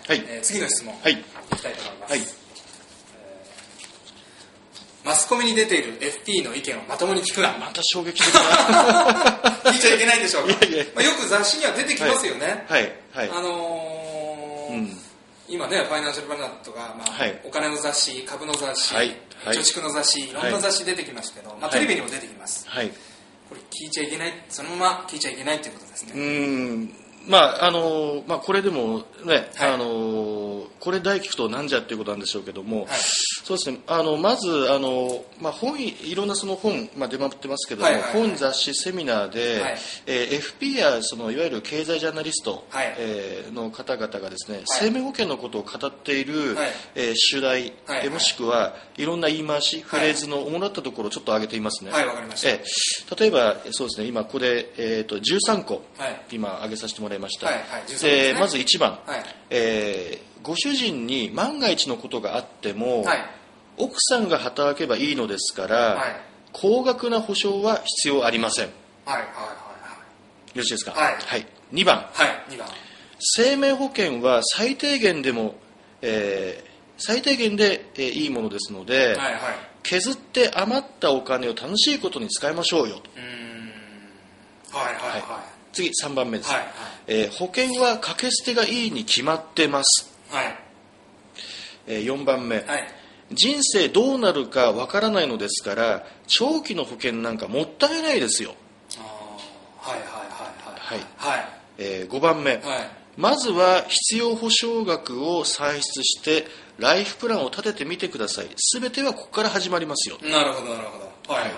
はい、 次の質問、 はい、 いきたいと思います、 はい。 マスコミに出ている FP の意見をまともに聞くな。 また衝撃的な聞いちゃいけないんでしょうか。 いやいや、 まあ、よく雑誌には出てきますよね。 はいはい、 今ね、ファイナンシャルプランナーとか、まあはい、 お金の雑誌、株の雑誌、 はいはい、 貯蓄の雑誌、いろんな雑誌出てきますけど、まあ、テレビにも出てきます、 はい、 これ聞いちゃいけない、そのまま聞いちゃいけないということですね。 まあまあ、これでもね、 はい、 これだけ聞くとなんじゃっていうことなんでしょうけども、 はい、 そうですね、まずまあ、本いろんなその本、まあ、出回ってますけども、 はいはいはい、 本、雑誌、セミナーで、はい、FP やそのいわゆる経済ジャーナリスト、はい、の方々がですね、はい、生命保険のことを語っている、はい、主題、はい、もしくはいろんな言い回し、フレーズの主だったところをちょっと挙げていますね。 はい、わかりました。 例えばそうですね、今ここで、13個、 はい、 今挙げさせてもらいました。 はいはい、でまず1番、 はい、 ご主人に万が一のことがあっても、はい、奥さんが働けばいいのですから、はい、高額な保証は必要ありません。 はいはいはいはい、よろしいですか。 はいはい、2番、 はい、2番、 生命保険は最低限でも、最低限で、いいものですので、はいはい、削って余ったお金を楽しいことに使いましょうよと。 はいはいはい、はい、 次3番目です、 はいはい、 保険は掛け捨てがいいに決まってます、はい、4番目、はい、人生どうなるかわからないのですから長期の保険なんかもったいないですよ。 はいはいはいはい、はい、 5番目、はい、まずは必要保証額を算出してライフプランを立ててみてください。すべてはここから始まりますよ。 なるほどなるほど、はいはいはい、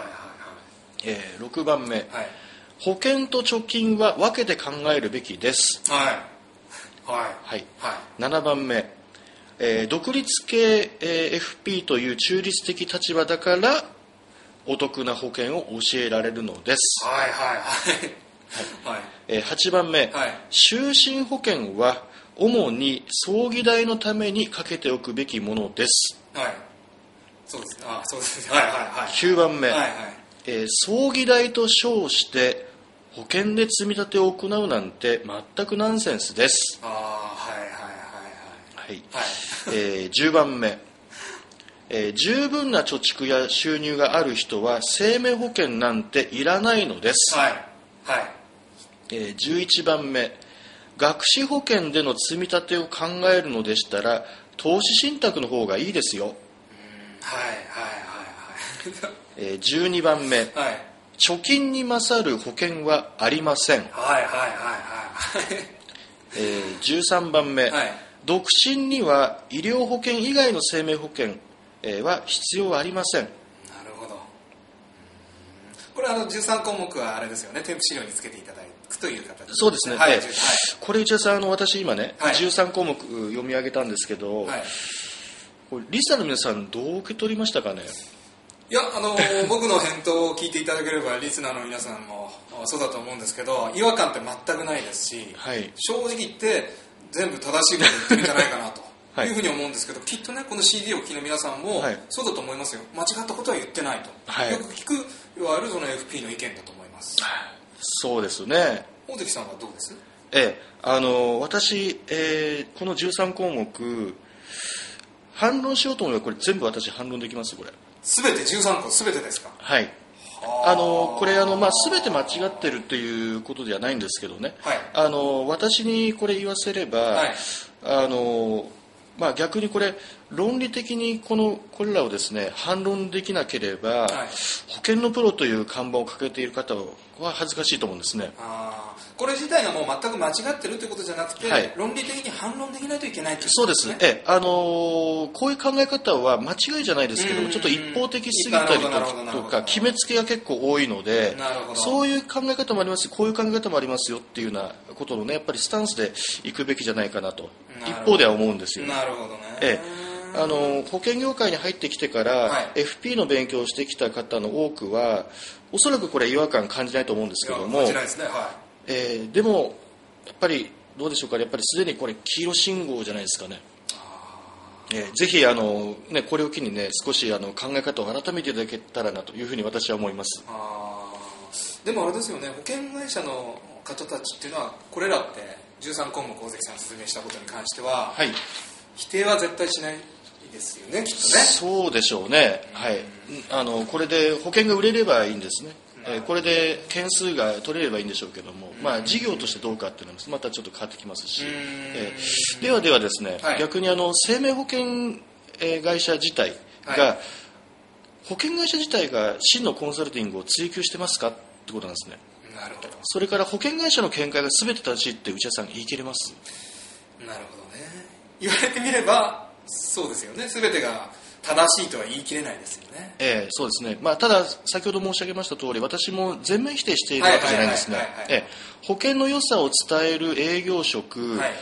6番目、はい、保険と貯金は分けて考えるべきです。はいはいはいはい、7番目、独立系、FP という中立的立場だからお得な保険を教えられるのです。 はいはいはい、 8番目、はい、就寝保険は主に葬儀代のためにかけておくべきものです。はい、 そうですね。あ、そうですね。はいはいはい。 9番目、 はいはい、 葬儀代と称して保険で積み立てを行うなんて全くナンセンスです。 あ、はいはいはいはい、 はい、10番目、十分な貯蓄や収入がある人は生命保険なんていらないのです。 はいはい、 11番目、学資保険での積み立てを考えるのでしたら投資信託の方がいいですよ。 はいはいはいはい、 12番目、はい、貯金に勝る保険はありません。 はいはいはいはい、 13番目、はい、独身には医療保険以外の生命保険は必要ありません。 なるほど。これ13項目はあれですよね、添付資料につけていただくという形です。 そうですね、 はい、 これ内田さん、私今ね、 はい、 13項目読み上げたんですけど、はい、これリスナーの皆さんどう受け取りましたかね。 いや、僕の返答を聞いていただければリスナーの皆さんもそうだと思うんですけど、違和感って全くないですし、はい、正直言って全部正しいこと言ってるんじゃないかなというふうに思うんですけど、きっとね、この CD を聴きの皆さんもそうだと思いますよ。間違ったことは言ってないと、はい、よく聞くいわゆるその FP の意見だと思います。 そうですね。 大関さんはどうです？ 私、この13項目反論しようと思えばこれ全部私反論できます。これ全て13個全てですか？ はい。これ全て間違ってるっていうことではないんですけどね、はい、私にこれ言わせれば、はい、逆にこれ論理的にこれらをですね反論できなければ、はい、保険のプロという看板をかけている方は恥ずかしいと思うんですね。 これ自体がもう全く間違ってるということじゃなくて、はい、論理的に反論できないといけないということですね。 そうです。こういう考え方は間違いじゃないですけどちょっと一方的すぎたりとか決めつけが結構多いので、そういう考え方もありますし、こういう考え方もありますよっていうようなことのね、やっぱりスタンスでいくべきじゃないかなと一方では思うんですよ。 なるほどね。 保険業界に入ってきてから、はい、FP の勉強をしてきた方の多くはおそらくこれ違和感感じないと思うんですけども、 感じないですね。はい、 でもやっぱりどうでしょうか、やっぱりすでにこれ黄色信号じゃないですかね。ぜひこれを機にね少し考え方を改めていただけたらなというふうに私は思います。 でもあれですよね、保険会社の方たちっていうのはこれらって 13項目大関さん説明したことに関しては、 はい、 否定は絶対しないですよね、きっとね。 そうでしょうね、はい、これで保険が売れればいいんですね。これで件数が取れればいいんでしょうけども、事業としてどうかっていうのはまたちょっと変わってきますし、ではですね、はい、逆に生命保険会社自体が、はい、保険会社自体が真のコンサルティングを追求してますかってことなんですね。 なるほど。 それから保険会社の見解が全て正しいって内田さん言い切れます？ なるほどね。言われてみればそうですよね。全てが正しいとは言い切れないですよね。 そうですね。ただ先ほど申し上げました通り、私も全面否定しているわけじゃないんですね。保険の良さを伝える営業職、はい、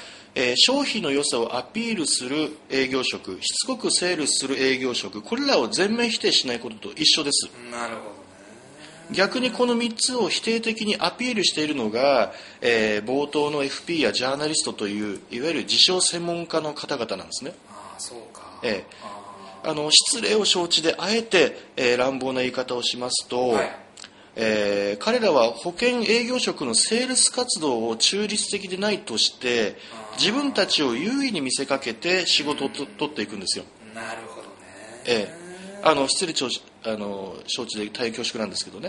商品の良さをアピールする営業職、しつこくセールスする営業職、これらを全面否定しないことと一緒です。 なるほどね。 逆にこの3つを否定的にアピールしているのが、冒頭の FP やジャーナリストといういわゆる自称専門家の方々なんですね。 ああ、そうか。 失礼を承知であえて、乱暴な言い方をしますと、はい、彼らは保険営業職のセールス活動を中立的でないとして自分たちを優位に見せかけて仕事を取っていくんですよ。 なるほどね。 失礼承知で大変恐縮なんですけどね。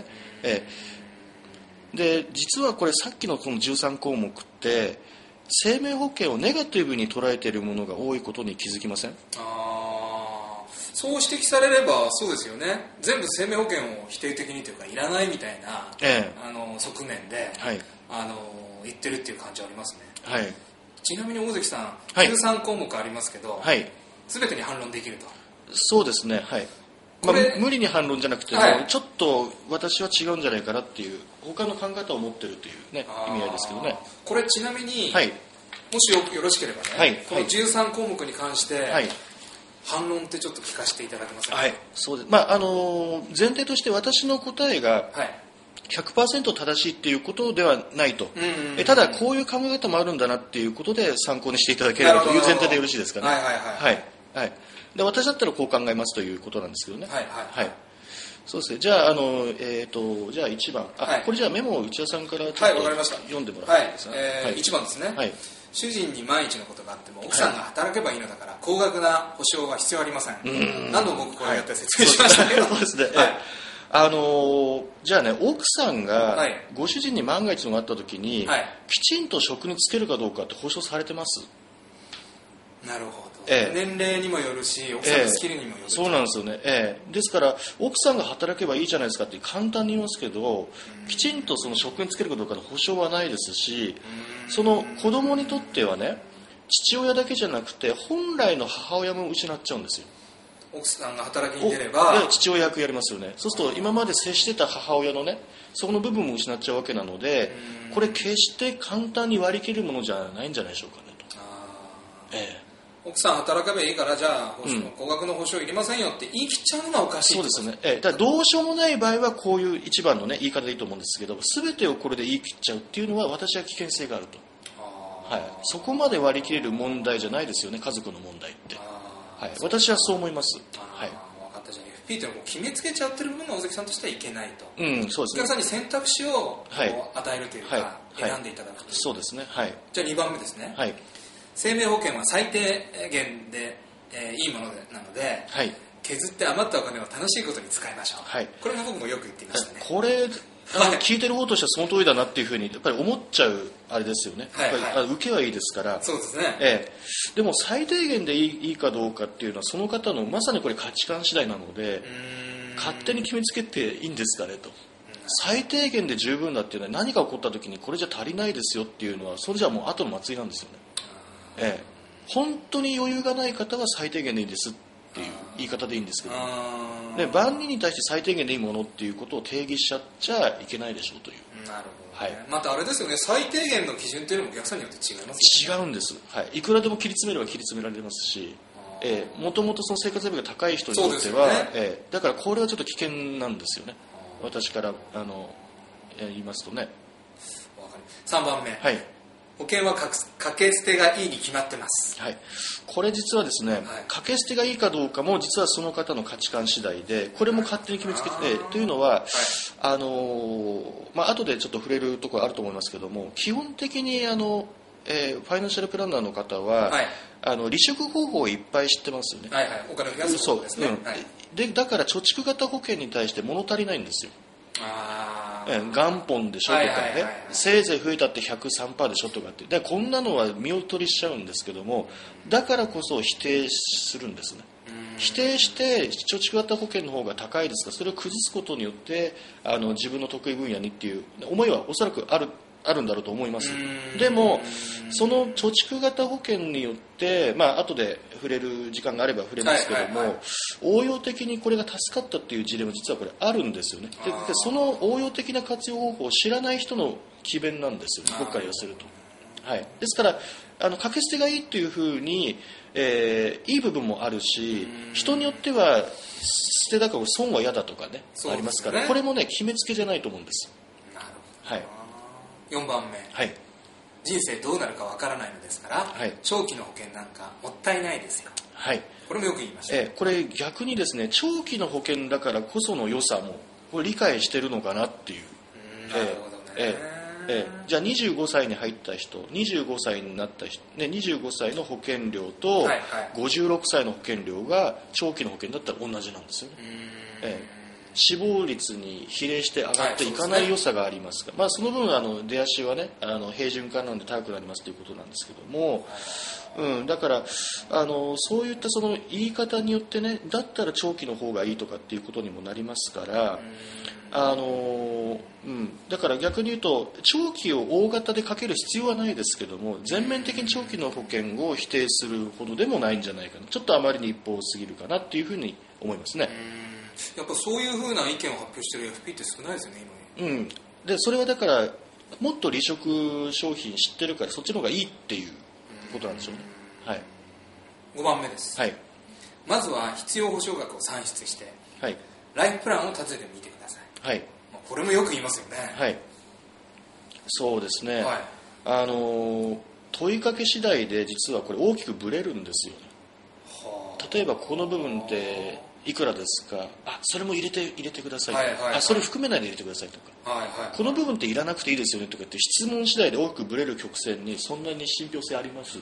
で実はこれさっきのこの13項目って生命保険をネガティブに捉えているものが多いことに気づきません？ そう指摘されればそうですよね。全部生命保険を否定的にというかいらないみたいな、側面で、はい、言ってるっていう感じはありますね。はい、ちなみに大関さん、はい、13項目ありますけど、はい、全てに反論できると。 そうですね、はい。無理に反論じゃなくても、はい、ちょっと私は違うんじゃないかなっていう他の考え方を持ってるという、ね、意味合いですけどね。 これちなみに、はい、もしよろしければね、はい、この13項目に関して、はい、反論ってちょっと聞かせていただけますか？ はい、そうです。前提として私の答えが 100% 正しいっていうことではないと、ただこういう考え方もあるんだなっていうことで参考にしていただければという前提でよろしいですかね。で私だったらこう考えますということなんですけどね。そうですね。じゃあじゃあ1番、これじゃあメモを内田さんからちょっと読んでもらっていいですか。 1番ですね。主人に万一のことがあっても奥さんが働けばいいのだから高額な保証は必要ありません。何度も僕これやって説明しましたけど、 そうですね。じゃあね、奥さんがご主人に万が一のがあった時に、きちんと職に就けるかどうかって保証されてます？ なるほど。年齢にもよるし奥さんのスキルにもよる、 そうなんですよね。ですから奥さんが働けばいいじゃないですかって簡単に言いますけど、きちんとその職に就けるかどうかの保証はないですし、その子供にとってはね、父親だけじゃなくて本来の母親も失っちゃうんですよ。 奥さんが働きに出れば父親役やりますよね。そうすると今まで接してた母親のね、そこの部分も失っちゃうわけなので、これ決して簡単に割り切るものじゃないんじゃないでしょうかねと。 奥さん働けばいいからじゃあ高額の保証いりませんよって言い切っちゃうのがおかしい。 そうですね。だからどうしようもない場合はこういう一番のね言い方でいいと思うんですけど、全てをこれで言い切っちゃうっていうのは私は危険性があると。そこまで割り切れる問題じゃないですよね、家族の問題って。私はそう思います。 分かった。じゃあ FP ってもう決めつけちゃってる部分が大関さんとしてはいけないと。 そうですね。 お客さんに選択肢を与えるというか、選んでいただくという。 そうですね。 じゃあ2番目ですね。生命保険は最低限で、いいものなので、削って余ったお金を楽しいことに使いましょう。これが僕もよく言っていましたね。 これ聞いてる方としてはその通りだなっていうふうにやっぱり思っちゃうあれですよね。やっぱり受けはいいですから。 そうですね。 でも最低限でいいかどうかっていうのはその方のまさにこれ価値観次第なので、勝手に決めつけていいんですかねと。最低限で十分だっていうのは何が起こった時にこれじゃ足りないですよっていうのはそれじゃもう後の祭りなんですよね。本当に余裕がない方は最低限でいいんですっていう言い方でいいんですけど、万人に対して最低限でいいものっていうことを定義しちゃいけないでしょうという。 なるほど、またあれですよね、最低限の基準っていうのもお客さんによって違いますよね。違うんです、いくらでも切り詰めれば切り詰められますし、もともとその生活レベルが高い人にとっては、だからこれはちょっと危険なんですよね、私から言いますとね。 3番目、保険は掛け捨てがいいに決まってます。 これ実はですね、掛け捨てがいいかどうかも実はその方の価値観次第で、これも勝手に決めつけてというのは、後でちょっと触れるところあると思いますけども、基本的にファイナンシャルプランナーの方は、はい、離職方法をいっぱい知ってますよね。 はいはい、お金を増やす方法ですね。 はい、でだから貯蓄型保険に対して物足りないんですよ。元本でしょとかね、せいぜい増えたって 103% でしょとかって、でこんなのは見劣りしちゃうんですけども、だからこそ否定するんですね。否定して貯蓄型保険の方が高いですが、それを崩すことによって自分の得意分野にっていう思いはおそらくあるんだろうと思います。でもその貯蓄型保険によって、後で触れる時間があれば触れますけども、応用的にこれが助かったっていう事例も実はこれあるんですよね。でその応用的な活用方法を知らない人の詭弁なんですよね、僕から言わせると。はい、ですから掛け捨てがいいっていうふうに、いい部分もあるし、人によっては捨てだから損は嫌だとかね、ありますから、これもね決めつけじゃないと思うんです。 なるほど。 はい、 4番目、 はい、 人生どうなるかわからないのですから、はい、長期の保険なんかもったいないですよ。 はい、 これもよく言いました。 これ逆にですね、長期の保険だからこその良さもこれ理解してるのかなっていう。 なるほどね。 じゃあ25歳に入った人、25歳になった人、ね、25歳の保険料と56歳の保険料が長期の保険だったら同じなんですよね。死亡率に比例して上がっていかない良さがありますが、その分出足はね平準化なんで高くなりますということなんですけども、だからそういったその言い方によってね、だったら長期の方がいいとかっていうことにもなりますから、だから逆に言うと長期を大型でかける必要はないですけども、全面的に長期の保険を否定するほどでもないんじゃないかな、ちょっとあまりに一方すぎるかなっていうふうに思いますね。 やっぱそういうふうな意見を発表している FP って少ないですよね今。 でそれはだからもっと離職商品知ってるからそっちの方がいいっていうことなんでしょうね。はい、 5番目です、 はい、 まずは必要保証額を算出して、 はい、 ライフプランを立ててみてください。 はい、 これもよく言いますよね。 はい、そうですね、 はい、 問いかけ次第で実はこれ大きくブレるんですよね。例えばこの部分っていくらですか、それも入れてくださいとか、それ含めないで入れてくださいとか、この部分っていらなくていいですよねとかって質問次第で大きくブレる曲線にそんなに信憑性あります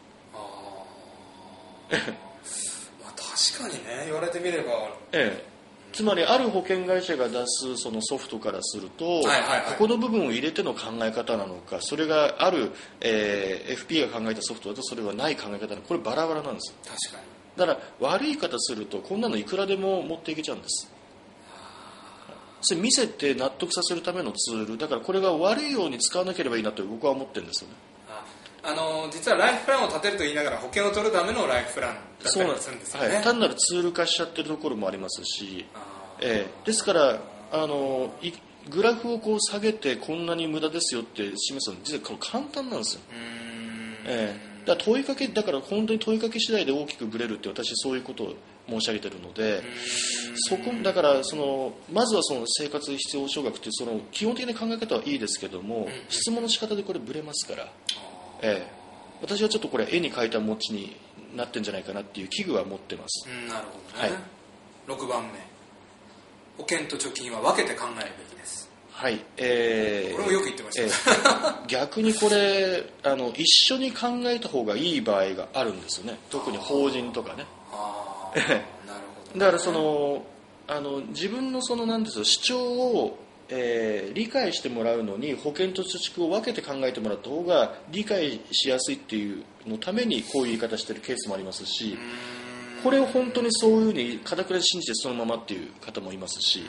確かにね、言われてみれば、 つまりある保険会社が出すそのソフトからすると、ここの部分を入れての考え方なのか、それがある、FP が考えたソフトだとそれはない考え方なのか、これバラバラなんですよ。 確かに。 だから悪い言い方するとこんなのいくらでも持っていけちゃうんです。それ見せて納得させるためのツールだから、これが悪いように使わなければいいなと僕は思ってるんですよね。 実はライフプランを立てると言いながら保険を取るためのライフプランだったりするんですよね。 単なるツール化しちゃってるところもありますし、ですからグラフをこう下げてこんなに無駄ですよって示すの実はこれ簡単なんですよ。だから本当に問いかけ次第で大きくブレるって私そういうことを申し上げているので、だからまずはその生活必要保障額っていうその基本的な考え方はいいですけども、質問の仕方でこれブレますから、私はちょっとこれ絵に描いた餅になってるんじゃないかなっていう危惧は持ってます。 なるほどね。6番目、保険と貯金は分けて考えるべきです。はい、これもよく言ってました、 逆にこれ一緒に考えた方がいい場合があるんですよね。特に法人とかね。 なるほどね。 だから自分のなんですよ、主張を理解してもらうのに保険と貯蓄を分けて考えてもらった方が理解しやすいっていうのためにこういう言い方してるケースもありますし、これを本当にそういうふうに固く信じてそのままっていう方もいますし、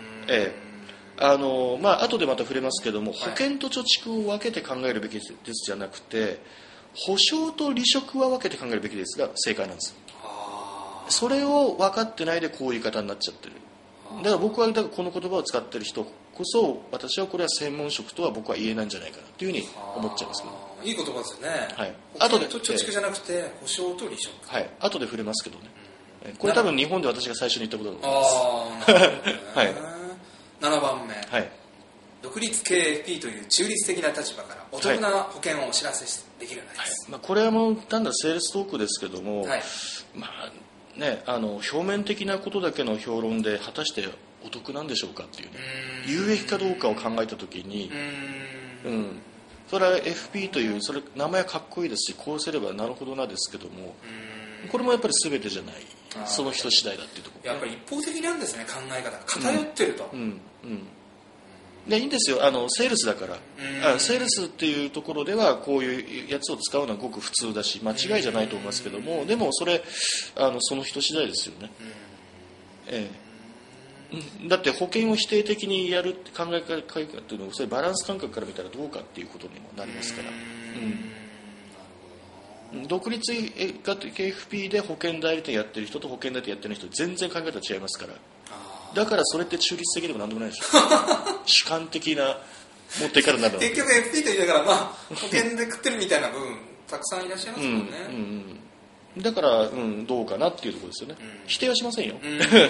後でまた触れますけども、保険と貯蓄を分けて考えるべきですじゃなくて、保証と離職は分けて考えるべきですが正解なんですよ。それを分かってないでこういう言い方になっちゃってる。だから僕はこの言葉を使ってる人こそ、私はこれは専門職とは僕は言えないんじゃないかなというふうに思っちゃいますけど。 いい言葉ですよね。 はい。 後で貯蓄じゃなくて保証と離職。 はい。後で触れますけどね。これ多分日本で私が最初に言ったことだと思います。 はい。7番目。 はい。 独立系 FP という中立的な立場からお得な保険をお知らせできるようになります。 これはもう単なるセールストークですけども、表面的なことだけの評論で果たしてお得なんでしょうかっていうね、有益かどうかを考えたときに、 それは FP というそれ名前はかっこいいですし、こうすればなるほどなですけども、これもやっぱり全てじゃない、その人次第だっていうところ、 やっぱり一方的なんですね、考え方が偏ってると。 でいいんですよ、セールスだから、セールスっていうところではこういうやつを使うのはごく普通だし間違いじゃないと思いますけども、でもそれその人次第ですよね。だって保険を否定的にやるって考え方っていうのはそれバランス感覚から見たらどうかっていうことにもなりますから、独立型 KFP で保険代理店やってる人と保険代理店やってる人全然考え方違いますから、だからそれって中立的でも何でもないでしょ主観的な持っていかれになる結局 FP と言いながら、保険で食ってるみたいな部分たくさんいらっしゃいますもんね。 だから、どうかなっていうところですよね。否定はしませんよ。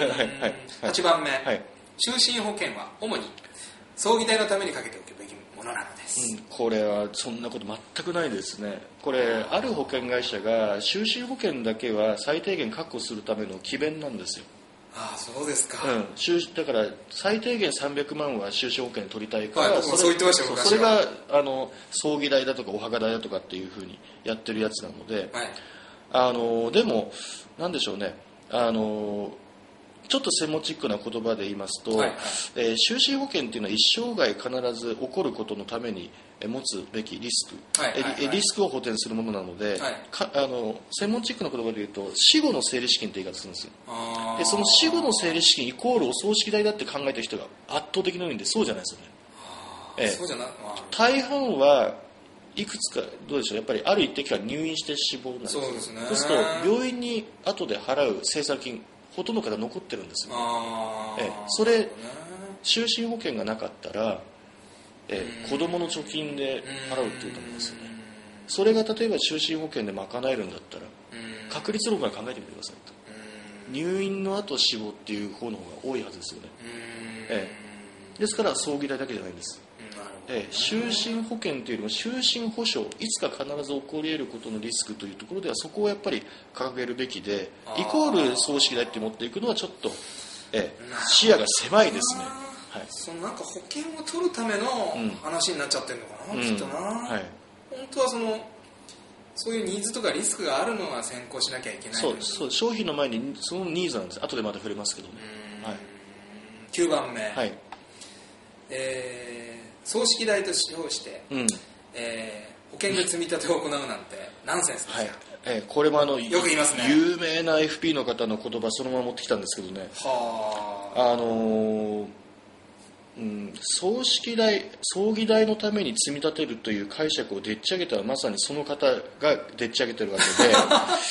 8番目、就寝保険は主に葬儀代のためにかけておくべきものなのです。 これはそんなこと全くないですね。これある保険会社が就寝保険だけは最低限確保するための詭弁なんですよ。 そうですか。 だから最低限300万は就寝保険取りたいから、 そう言ってましたよ。 それが葬儀代だとかお墓代だとかっていうふうにやってるやつなので、でもなんでしょうね、ちょっと専門チックな言葉で言いますと、就寝保険っていうのは一生涯必ず起こることのために持つべきリスク、リスクを補填するものなので、専門チックな言葉で言うと死後の整理資金って言い方するんですよ。でその死後の整理資金イコールお葬式代だって考えてる人が圧倒的に多いんで、そうじゃないですよね。 そうじゃない、 大半はいくつかどうでしょう、やっぱりある一定期間入院して死亡なんですよ。 そうですね。 そうすると病院に後で払う清算金ほとんどから残ってるんですよ。それ就寝保険がなかったら、子供の貯金で払うっていうと思うんですよね。それが例えば就寝保険で賄えるんだったら確率論から考えてみてくださいと。入院の後死亡っていう方の方が多いはずですよね。ですから葬儀代だけじゃないんです。就寝保険というよりも就寝保障、いつか必ず起こり得ることのリスクというところではそこをやっぱり掲げるべきで、イコール葬式代って持っていくのはちょっと、視野が狭いですね。 そのなんか保険を取るための話になっちゃってるのかな、きっとな。本当はそういうニーズとかリスクがあるのは先行しなきゃいけない。 そう商品の前にそのニーズなんです。後でまた触れますけどね。 9番目、葬式代と称して、保険で積み立てを行うなんてナンセンスですか。 これもよく言いますね。 有名な FP の方の言葉そのまま持ってきたんですけどね。葬儀代のために積み立てるという解釈をでっち上げたらまさにその方がでっち上げてるわけで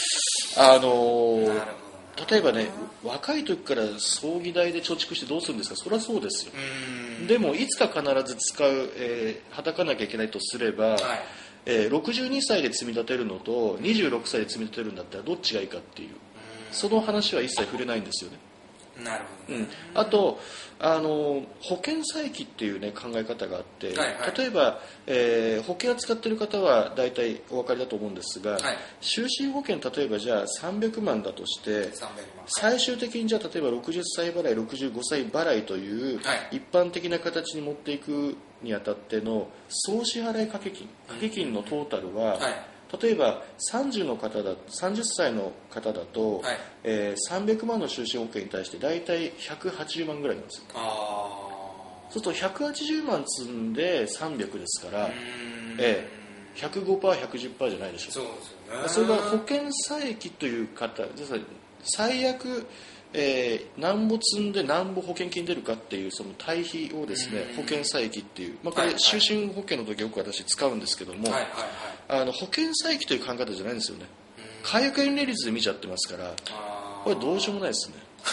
例えばね、若い時から葬儀代で貯蓄してどうするんですか。そりゃそうですよ。でもいつか必ず使う、はたかなきゃいけないとすれば、62歳で積み立てるのと26歳で積み立てるんだったらどっちがいいかっていう、その話は一切触れないんですよね。 なるほど、 あと保険再起っていう、考え方があって、例えば、保険を使っている方は大体お分かりだと思うんですが、就寝保険例えばじゃあ300万だとして最終的にじゃあ例えば60歳払い65歳払いという一般的な形に持っていくにあたっての総支払い掛け金のトータルは、例えば30歳の方だと、300万の就寝保険に対して大体180万ぐらいなんですよ。そうすると180万積んで300ですから、105%、110% じゃないでしょう。 そうですよね。 それが保険再起という方、最悪なんぼ積んでなんぼ保険金出るかっていうその対比をですね、保険再起っていう、これ就寝保険の時よく私使うんですけども、保険再起という考え方じゃないんですよね。解約年齢率で見ちゃってますから、これどうしようもないですね。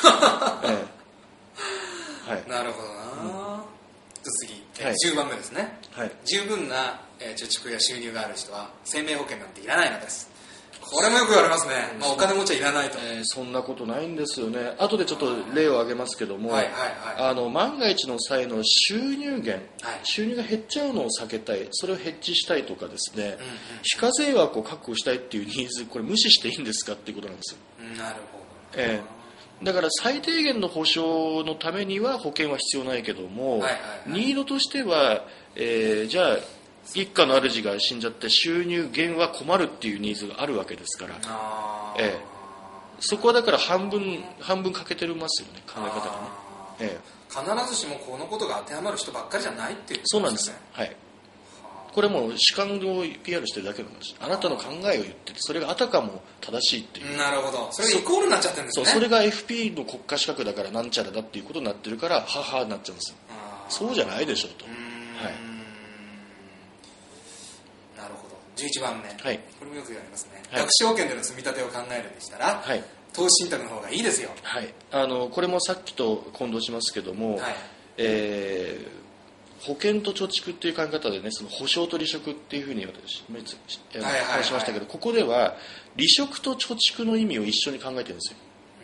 なるほどな。次、10番目ですね。十分な貯蓄や収入がある人は生命保険なんていらないのです。これもよく言われますね。お金持ちはいらないと。 そんなことないんですよね。後でちょっと例を挙げますけども、万が一の際の収入源、収入が減っちゃうのを避けたい、それをヘッジしたいとかですね、非課税枠を確保したいっていうニーズ、これ無視していいんですかっていうことなんですよ。 なるほど。 だから最低限の保障のためには保険は必要ないけども、ニードとしては、じゃあ一家の主が死んじゃって収入減は困るっていうニーズがあるわけですから、そこはだから半分欠けてますよね、考え方がね。 必ずしもこのことが当てはまる人ばっかりじゃないっていうことですね。 そうなんです。はい。これはもう主観を PR してるだけの話。あなたの考えを言ってて、それがあたかも正しいっていう。 なるほど。それがイコールになっちゃってるんですね。 それが FP の国家資格だからなんちゃらだっていうことになってるから、ははになっちゃうんですよ。そうじゃないでしょうと。はい。 なるほど。11番目。 はい。 これもよく言われますね。学資保険での積み立てを考えるんでしたら、はい。投資信託の方がいいですよ。 はい。これもさっきと混同しますけども、はい。保険と貯蓄っていう考え方でね、その保証と利息っていうふうに私話しましたけど、ここでは利息と貯蓄の意味を一緒に考えてるんですよ。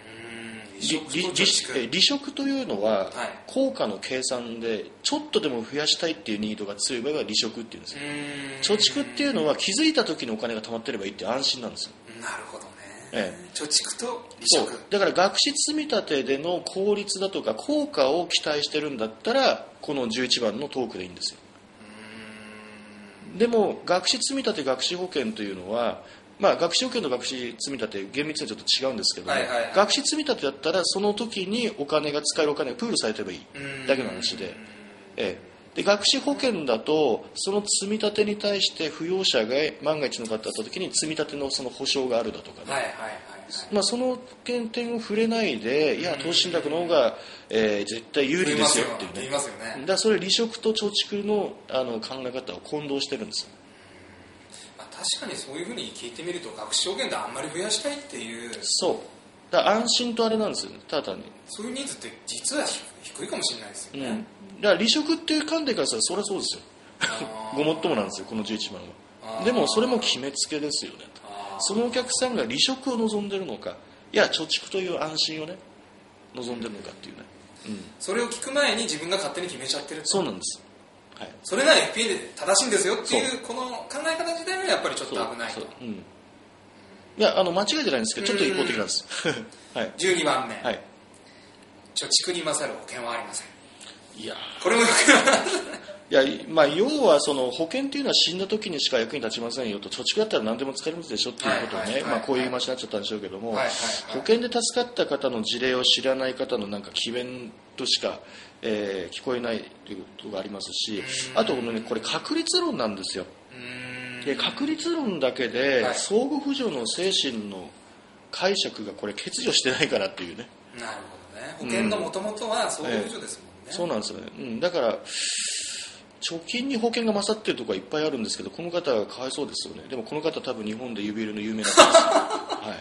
利息というのは効果の計算でちょっとでも増やしたいっていうニードが強い場合は利息っていうんですよ。貯蓄っていうのは気づいた時にお金が貯まってればいいっていう安心なんですよ。 なるほどね。貯蓄と利息。 だから学資積み立てでの効率だとか効果を期待してるんだったらこの11番のトークでいいんですよ。でも学資積み立て学資保険というのは、学資保険と学資積み立て厳密にはちょっと違うんですけども、学資積み立てだったらその時にお金が使えるお金がプールされてればいいだけの話で、で学資保険だとその積み立てに対して扶養者が万が一の方だった時に積み立てのその保証があるだとかね、その点を触れないで、いや投資信託の方が、絶対有利ですよっていうね。だからそれ利息と貯蓄の、考え方を混同してるんですよ。 確かにそういうふうに聞いてみると学資保険であんまり増やしたいっていう、 そうだから安心とあれなんですよね、ただにそういうニーズって実は低いかもしれないですよね。 だから利息っていう観点からしたらそりゃそうですよごもっともなんですよこの11万は。でもそれも決めつけですよね。そのお客さんが利息を望んでるのか、いや貯蓄という安心をね望んでるのかっていうね、 それを聞く前に自分が勝手に決めちゃってる。 そうなんです、 はい、それが FP で正しいんですよっていうこの考え方自体はやっぱりちょっと危ないと。 いや間違いじゃないんですけどちょっと一方的なんです、 はい、12番目、 はい、 貯蓄に勝る保険はありません。 いやこれもよくいや要はその保険っていうのは死んだ時にしか役に立ちませんよと、貯蓄だったら何でも使えるんでしょっていうことをね、こういう言い回しになっちゃったんでしょうけども、保険で助かった方の事例を知らない方のなんか詭弁としか、聞こえないということがありますし、あとこれ確率論なんですよ。で確率論だけで相互扶助の精神の解釈がこれ欠如してないからっていうね。 なるほどね。保険の元々は相互扶助ですもんね。 そうなんですよね。だから貯金に保険が勝ってるところはいっぱいあるんですけど、この方はかわいそうですよね。でもこの方多分日本で指入れの有名な方ですよ、はい、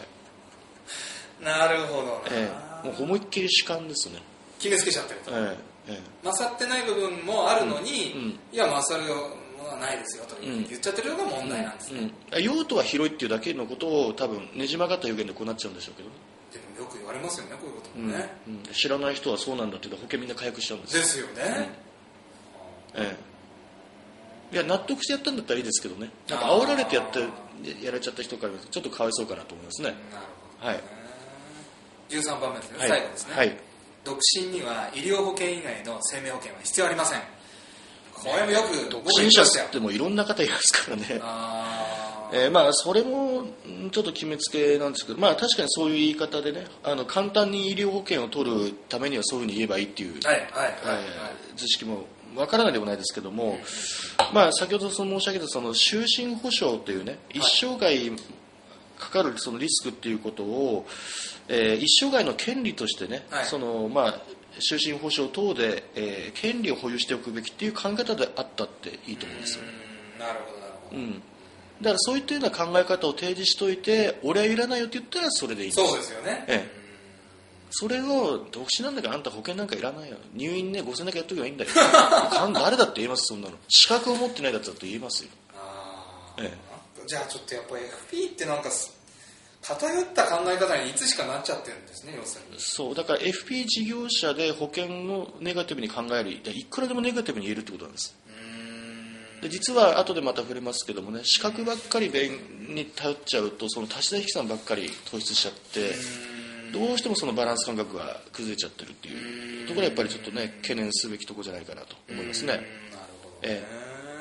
なるほど、 もう思いっきり主観ですね。 決めつけちゃってると、勝ってない部分もあるのに、いや勝るものはないですよと言っちゃってるのが問題なんですね。 用途は広いっていうだけのことを多分ねじ曲がった表現でこうなっちゃうんでしょうけどね。 でもよく言われますよねこういうこともね、 知らない人はそうなんだって言うと保険みんな解約しちゃうんですよ。 ですよね、 いや納得してやったんだったらいいですけどね、なんか煽られてやられちゃった人からちょっとかわいそうかなと思いますね。 なるほど、 はい、 13番目ですね、最後ですね、独身には医療保険以外の生命保険は必要ありません。これもよく独身者ってもいろんな方いますからね。それもちょっと決めつけなんですけど、確かにそういう言い方でね、簡単に医療保険を取るためにはそういうふうに言えばいいっていう図式もわからないでもないですけども、先ほど申し上げたその終身保障というね、一生涯かかるそのリスクっていうことを、一生涯の権利としてね、その終身保障等で、権利を保有しておくべきっていう考え方であったっていいと思うんですよ。 なるほどなるほど。 だからそういったような考え方を提示しておいて、俺はいらないよって言ったらそれでいいんです。 そうですよね。 それを独身なんだからあんた保険なんかいらないよ、入院ね5000だけやっとけばいいんだよ誰だって言えます。そんなの資格を持ってないやつだって言えますよ。 じゃあちょっとやっぱり FP ってなんか偏った考え方にいつしかなっちゃってるんですね、要するに。 そうだから FP 事業者で保険をネガティブに考える、いくらでもネガティブに言えるってことなんです。で実は後でまた触れますけどもね、資格ばっかりに頼っちゃうとその足し算引き算ばっかり突出しちゃって、どうしてもそのバランス感覚が崩れちゃってるっていうところはやっぱりちょっとね懸念すべきところじゃないかなと思いますね。 なるほどね。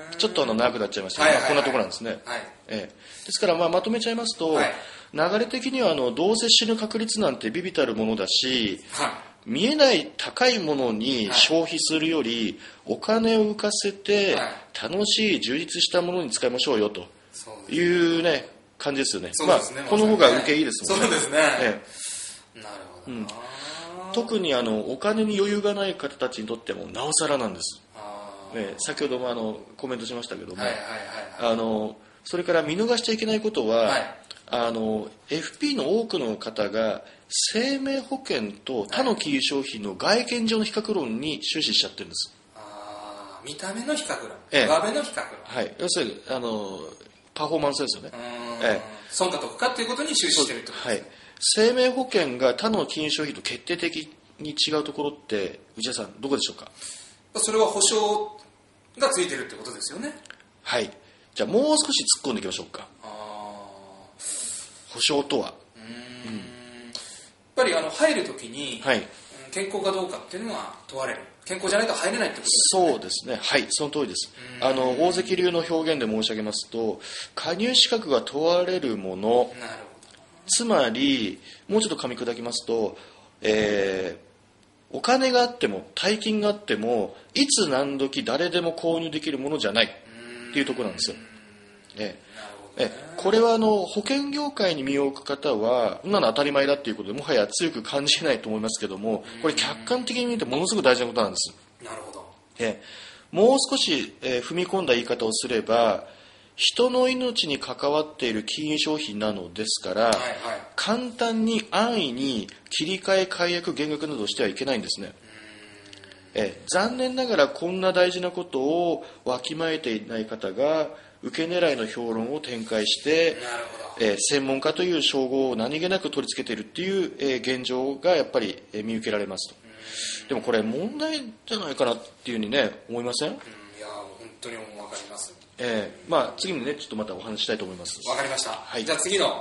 ちょっと長くなっちゃいましたが、こんなところなんですね。ですからまとめちゃいますと、流れ的にはどうせ死ぬ確率なんて微々たるものだし、見えない高いものに消費するより、お金を浮かせて楽しい充実したものに使いましょうよというね感じですよね。この方が受けいいですもんね。 そうですね。なるほどな。 特にお金に余裕がない方たちにとってもなおさらなんです。先ほどもコメントしましたけども、それから見逃しちゃいけないことは、FP の多くの方が生命保険と他の金融商品の外見上の比較論に終始しちゃってるんです。 見た目の比較論、上辺の比較論、 要するにパフォーマンスですよね。 損か得かということに終始しているということですね。 生命保険が他の金融商品と決定的に違うところって内田さんどこでしょうか。 それは保証がついてるってことですよね。 じゃあもう少し突っ込んでいきましょうか。保証とはやっぱり入るときに健康かどうかっていうのは問われる。健康じゃないと入れないってことですね。 そうですね。その通りです。大関流の表現で申し上げますと、加入資格が問われるもの、つまりもうちょっと噛み砕きますと、お金があっても大金があってもいつ何時誰でも購入できるものじゃないっていうところなんですよ。これは保険業界に身を置く方はそんなの当たり前だっていうことでもはや強く感じないと思いますけども、これ客観的に見てものすごく大事なことなんです。 なるほど。 もう少し、踏み込んだ言い方をすれば、人の命に関わっている金融商品なのですから、簡単に安易に切り替え解約減額などしてはいけないんですね。残念ながらこんな大事なことをわきまえていない方が受け狙いの評論を展開して、専門家という称号を何気なく取り付けているっていう、現状がやっぱり見受けられますと。でもこれ問題じゃないかなっていうふうにね思いません？ いや本当に分かります。 次にねちょっとまたお話したいと思います。 わかりました。じゃあ次の